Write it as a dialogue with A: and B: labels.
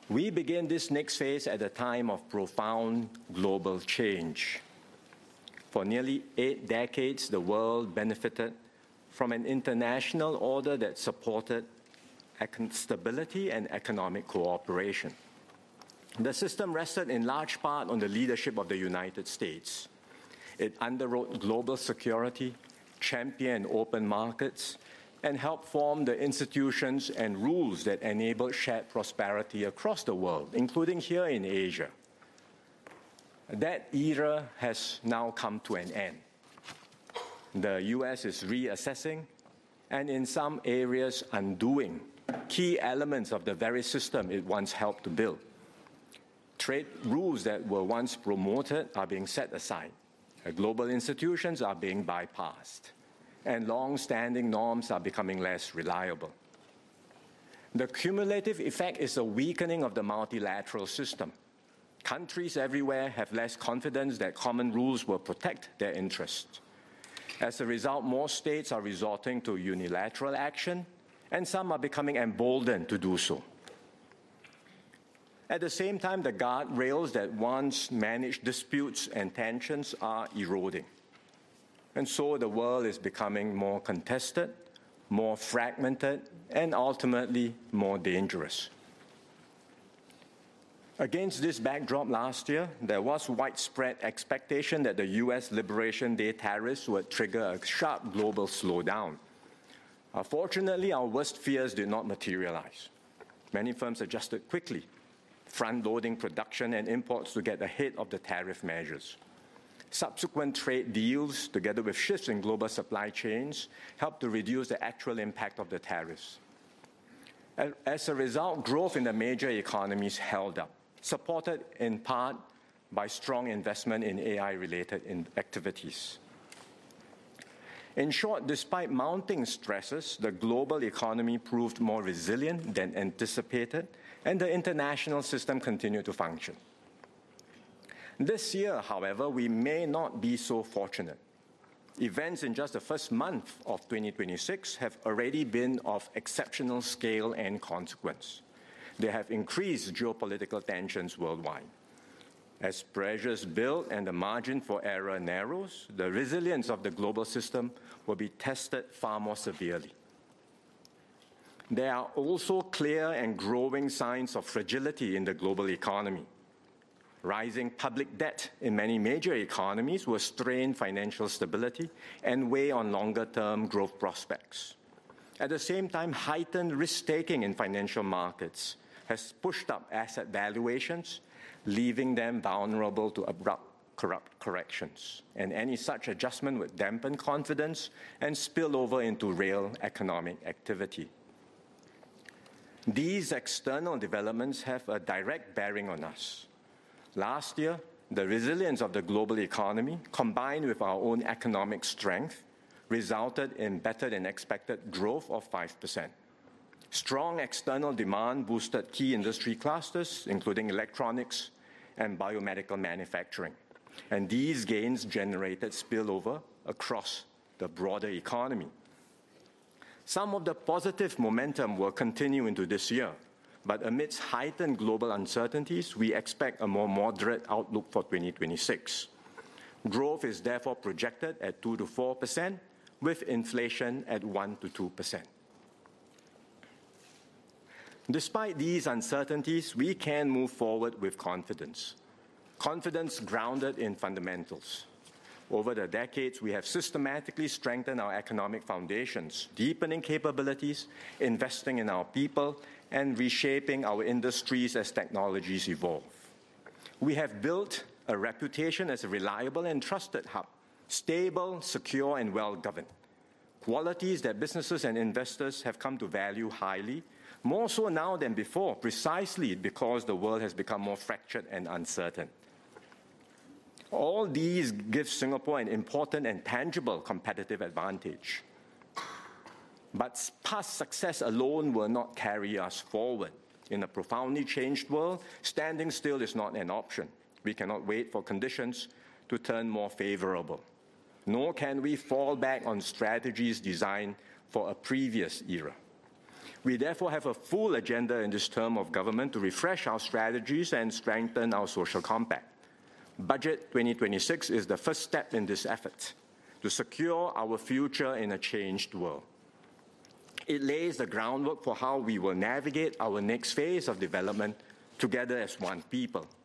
A: We begin this next phase at a time of profound global change. For nearly 8 decades, the world benefited from an international order that supported stability and economic cooperation. The system rested in large part on the leadership of the United States. It underwrote global security, championed open markets, and helped form the institutions and rules that enable shared prosperity across the world, including here in Asia. That era has now come to an end. The US is reassessing and in some areas undoing key elements of the very system it once helped to build. Trade rules that were once promoted are being set aside. Global institutions are being bypassed, and long-standing norms are becoming less reliable. The cumulative effect is a weakening of the multilateral system. Countries everywhere have less confidence that common rules will protect their interests. As a result, more states are resorting to unilateral action, and some are becoming emboldened to do so. At the same time, the guardrails that once managed disputes and tensions are eroding. And so the world is becoming more contested, more fragmented, and ultimately more dangerous. Against this backdrop last year, there was widespread expectation that the US Liberation Day tariffs would trigger a sharp global slowdown. Fortunately, our worst fears did not materialize. Many firms adjusted quickly, front-loading production and imports to get ahead of the tariff measures. Subsequent trade deals, together with shifts in global supply chains, helped to reduce the actual impact of the tariffs. As a result, growth in the major economies held up, supported in part by strong investment in AI-related activities. In short, despite mounting stresses, the global economy proved more resilient than anticipated, and the international system continued to function. This year, however, we may not be so fortunate. Events in just the first month of 2026 have already been of exceptional scale and consequence. They have increased geopolitical tensions worldwide. As pressures build and the margin for error narrows, the resilience of the global system will be tested far more severely. There are also clear and growing signs of fragility in the global economy. Rising public debt in many major economies will strain financial stability and weigh on longer-term growth prospects. At the same time, heightened risk-taking in financial markets has pushed up asset valuations, leaving them vulnerable to abrupt corrections. And any such adjustment would dampen confidence and spill over into real economic activity. These external developments have a direct bearing on us. Last year, the resilience of the global economy, combined with our own economic strength, resulted in better-than-expected growth of 5%. Strong external demand boosted key industry clusters, including electronics and biomedical manufacturing. And these gains generated spillover across the broader economy. Some of the positive momentum will continue into this year, but amidst heightened global uncertainties, we expect a more moderate outlook for 2026. Growth is therefore projected at 2 to 4%, with inflation at 1 to 2%. Despite these uncertainties, we can move forward with confidence. Confidence grounded in fundamentals. Over the decades, we have systematically strengthened our economic foundations, deepening capabilities, investing in our people, and reshaping our industries as technologies evolve. We have built a reputation as a reliable and trusted hub, stable, secure, and well-governed. Qualities that businesses and investors have come to value highly, more so now than before, precisely because the world has become more fractured and uncertain. All these give Singapore an important and tangible competitive advantage. But past success alone will not carry us forward. In a profoundly changed world, standing still is not an option. We cannot wait for conditions to turn more favorable. Nor can we fall back on strategies designed for a previous era. We therefore have a full agenda in this term of government to refresh our strategies and strengthen our social compact. Budget 2026 is the first step in this effort to secure our future in a changed world. It lays the groundwork for how we will navigate our next phase of development together as one people.